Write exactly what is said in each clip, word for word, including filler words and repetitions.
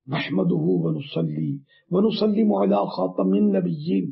نحمده ونصلي ونسلم على خاتم النبیین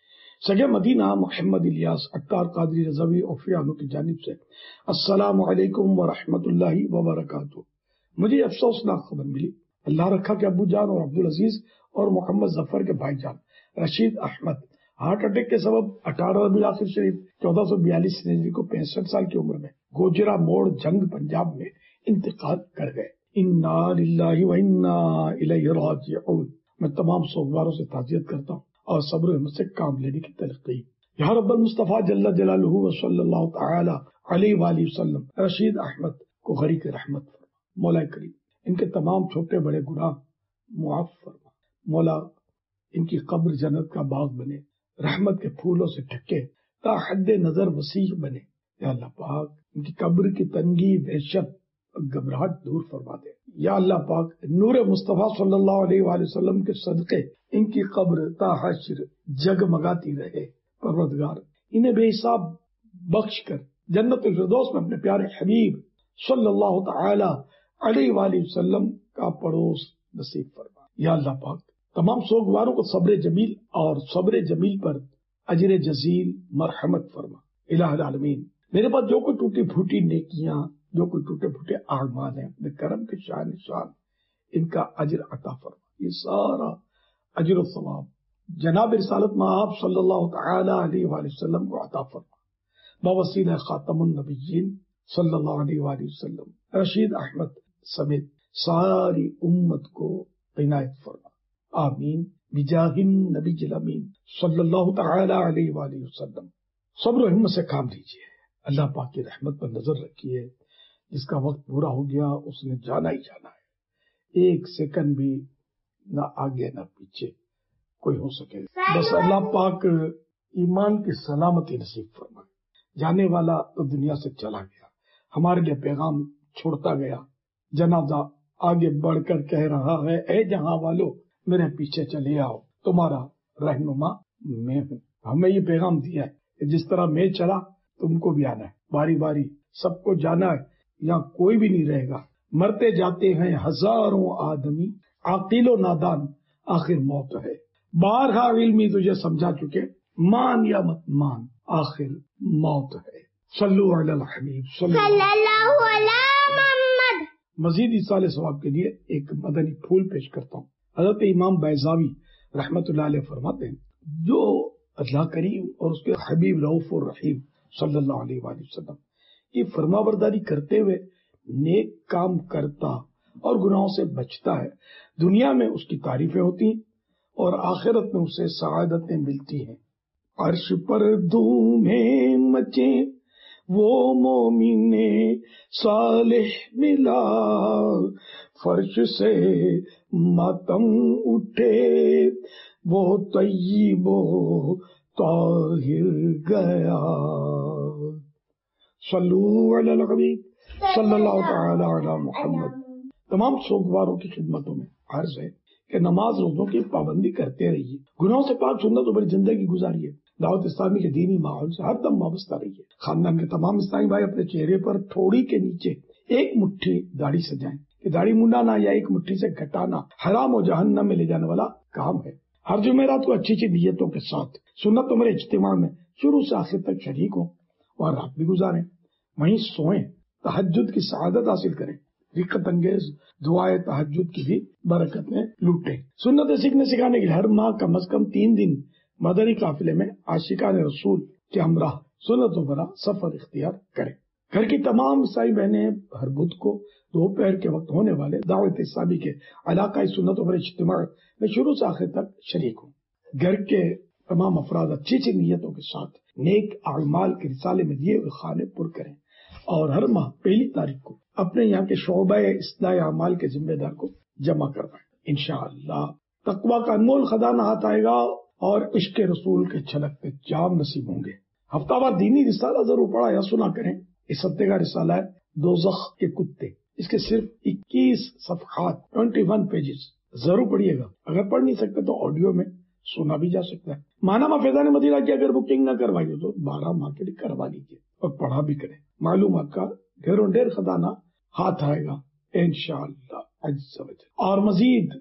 سگے مدینہ محمد الیاس عطار قادری رضوی عفیانو کی جانب سے السلام علیکم ورحمۃ اللہ وبرکاتہ۔ مجھے افسوسناک خبر ملی، اللہ رکھا کہ ابو جان اور عبدالعزیز اور محمد ظفر کے بھائی جان رشید احمد ہارٹ اٹیک کے سبب اٹھارہ ربیع الاخر شریف چودہ سو بیالیس ہجری کو پینسٹھ سال کی عمر میں گوجرا موڑ جنگ پنجاب میں انتقال کر گئے۔ انا للہ و انا الیہ راجعون۔ میں تمام سوگواروں سے تعزیت کرتا ہوں اور صبر و ہمت سے کام لینے کی تلقین۔ یا رب المصطفیٰ جل جلالہ و صلی اللہ تعالی علیہ وآلہ وسلم رشید احمد کو غریق رحمت فرما۔ مولا کریم ان کے تمام چھوٹے بڑے گناہ معاف فرما۔ مولا ان کی قبر جنت کا باغ بنے، رحمت کے پھولوں سے ڈھکے تا حد نظر وسیع بنے۔ یا اللہ پاک ان کی قبر کی تنگی، وحشت، گھبراہٹ دور فرما دے۔ یا اللہ پاک نور مصطفیٰ صلی اللہ علیہ وآلہ وسلم کے صدقے ان کی قبر تا حشر جگمگاتی رہے۔ پروردگار انہیں بے حساب بخش کر جنت الفردوس میں اپنے پیارے حبیب صلی اللہ تعالی علیہ وآلہ وسلم کا پڑوس نصیب فرما۔ یا اللہ پاک تمام سوگواروں کو صبر جمیل اور صبر جمیل پر اجر جزیل مرحمت فرما۔ الہ العالمین میرے پاس جو کوئی ٹوٹی پھوٹی نیکیاں، جو کوئی ٹوٹے پھوٹے اعمال ہیں، اپنے کرم کے شان شان ان کا اجر عطا فرما۔ یہ سارا اجر و ثواب جناب رسالت مآب صلی اللہ تعالی علیہ وآلہ وسلم کو عطا فرما۔ بوسیلہ خاتم النبیین صلی اللہ علیہ وآلہ وسلم رشید احمد سمیت ساری امت کو عنایت فرما۔ آمین بجاہ النبی الامین صلی اللہ تعالی علیہ وآلہ وسلم۔ صبر و ہمت سے کام لیجیے، اللہ پاک کی رحمت پر نظر رکھیے۔ جس کا وقت پورا ہو گیا اس نے جانا ہی جانا ہے، ایک سیکنڈ بھی نہ آگے نہ پیچھے کوئی ہو سکے۔ بس اللہ پاک ایمان کی سلامتی نصیب فرمائے۔ جانے والا تو دنیا سے چلا گیا، ہمارے لیے پیغام چھوڑتا گیا۔ جنازہ آگے بڑھ کر کہہ رہا ہے، اے جہاں والو میرے پیچھے چلے آؤ، تمہارا رہنما میں ہوں۔ ہمیں یہ پیغام دیا ہے کہ جس طرح میں چلا تم کو بھی آنا ہے، باری باری سب کو جانا ہے، یہاں کوئی بھی نہیں رہے گا۔ مرتے جاتے ہیں ہزاروں آدمی، عاقل و نادان آخر موت ہے۔ بارہا علمی تجھے سمجھا چکے، مان یا مت مان آخر موت ہے۔ صلو علی الحبیب صلی اللہ علیہ محمد۔ مزید اصال ثواب کے لیے ایک مدنی پھول پیش کرتا ہوں۔ حضرت امام بیضاوی رحمت اللہ علیہ فرماتے ہیں، جو اللہ کریم اور اس کے حبیب رؤوف الرحیم صلی اللہ علیہ وآلہ وسلم کی فرما برداری کرتے ہوئے نیک کام کرتا اور گناہوں سے بچتا ہے، دنیا میں اس کی تعریفیں ہوتی ہیں اور آخرت میں اسے سعادتیں ملتی ہیں۔ عرش پر دھومیں مچے وہ مومن صالح ملا، فرش سے ماتم اٹھے وہ طیب و طاہر گیا۔ صلو علی الحبیب صلی اللہ تعالی علی محمد۔ تمام سوگواروں کی خدمتوں میں عرض ہے کہ نماز روزوں کی پابندی کرتے رہیے، گناہوں سے پاک سنتوں پر زندگی گزاریے، دعوت اسلامی کے دینی ماحول سے ہر دم وابستہ رہیے۔ خاندان کے تمام اسلامی بھائی اپنے چہرے پر تھوڑی کے نیچے ایک مٹھی داڑھی سجائیں کہ داڑھی منڈانا یا ایک مٹھی سے گھٹانا حرام و جہنم میں لے جانے والا کام ہے۔ ہر جمعرات کو اچھی اچھی نیتوں کے ساتھ سنت عمر اجتماع میں شروع سے آخر تک شریک ہوں اور رات بھی گزاریں، وہیں سوئیں، تہجد کی سعادت حاصل کریں، رقت انگیز دعائے تہجد کی بھی برکتیں لوٹیں۔ سنت سیکھنے سکھانے کے لیے ہر ماہ کم از کم تین دن مدنی قافلے میں عاشقان رسول کے ہمراہ سنتوں پر سفر اختیار کریں۔ گھر کی تمام عیسائی بہنیں ہر بدھ کو دوپہر کے وقت ہونے والے دعوت اسلامی کے علاقائی سنتوں پر اجتماع میں شروع سے آخر تک شریک ہوں۔ گھر کے تمام افراد اچھی اچھی نیتوں کے ساتھ نیک اعمال کے رسالے میں دیے ہوئے خانے پر کریں اور ہر ماہ پہلی تاریخ کو اپنے یہاں کے شعبہ اصلاح اعمال کے ذمہ دار کو جمع کروائیں۔ انشاءاللہ تقوی کا انمول خزانہ ہاتھ آئے گا اور عشق رسول کے چھلکتے جام نصیب ہوں گے۔ ہفتہ وار دینی رسالہ ضرور پڑھا یا سنا کریں۔ اس ہفتے کا رسالہ ہے دوزخ کے کتے، اس کے صرف اکیس صفحات اکیس پیجز، ضرور پڑھیے گا۔ اگر پڑھ نہیں سکتے تو آڈیو میں سنا بھی جا سکتا ہے۔ ماہنامہ فیضان مدینہ کی اگر بکنگ نہ کروائی ہو تو بارہ ماہ کے لیے کروا لیجیے اور پڑھا بھی کریں۔ معلومات کا ڈھیروں ڈھیر خزانہ ہاتھ آئے گا انشاءاللہ عز و جل۔ اور مزید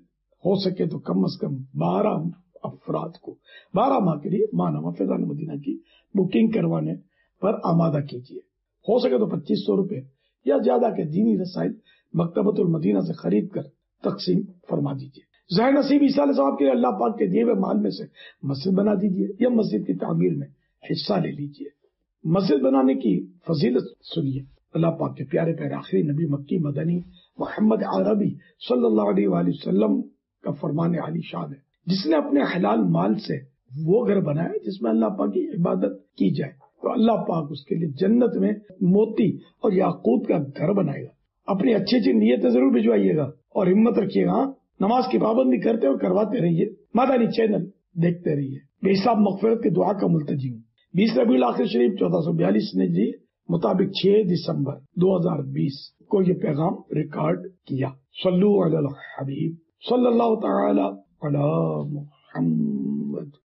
ہو سکے تو کم از کم بارہ افراد کو بارہ ماہ کے لیے ماہنامہ فیضان مدینہ کی بکنگ کروانے پر آمادہ کیجیے. ہو سکے تو پچیس سو روپے یا زیادہ کے دینی رسائل مکتبۃ المدینہ سے خرید کر تقسیم فرما دیجیے. ظاہر نصیب عیسیٰ علیہ السلام کے لیے اللہ پاک کے دیے ہوئے مال میں سے مسجد بنا دیجیے یا مسجد کی تعمیر میں حصہ لے لیجیے. مسجد بنانے کی فضیلت سنیے. اللہ پاک کے پیارے پیارے آخری نبی مکی مدنی محمد عربی صلی اللہ علیہ وآلہ وسلم کا فرمان عالی شان ہے، جس نے اپنے حلال مال سے وہ گھر بنایا جس میں اللہ پاک کی عبادت کی جائے تو اللہ پاک اس کے لیے جنت میں موتی اور یاقوت کا گھر بنائے گا. اپنی اچھی اچھی نیتیں ضرور بھجوائیے گا اور ہمت رکھیے گا. نماز کی پابندی کرتے اور کرواتے رہیے. مدنی چینل دیکھتے رہیے. بے حساب مغفرت کی دعا کا ملتجی ہوں. بیس ربیع الاخر شریف چودہ سو بیالیس نے جی مطابق چھ دسمبر دو ہزار بیس کو یہ پیغام ریکارڈ کیا. صلو علی الحبیب صلی اللہ تعالی علی محمد.